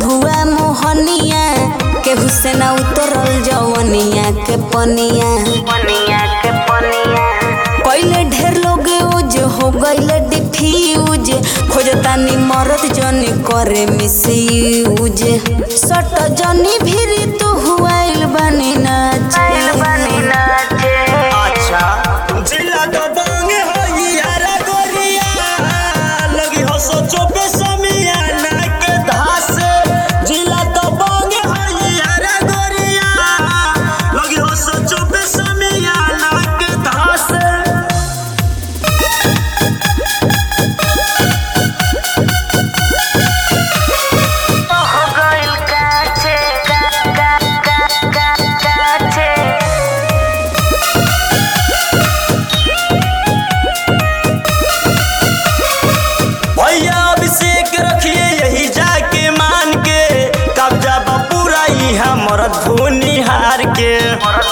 मधुआ मोहनिया केहू से ना उतरल जवनिया के पनिया पहले ढेर लोग यूज हो गईले डिफ्यूज खोजतानी मरद जनी करे मिसयूज सट जनी भिरी तू हुआइल बनी नाचे अच्छा जिला तो बांगे हो यारा गोरिया लगी हो सोचो पे समियाना के धास जिला तो बांगे हो यारा गोरिया लगी हो सोचो पे समियाना के धास भैया अभिषेक रखिए यही जाके मान के कब्जा पूरा यहाँ मरद भूनिहार के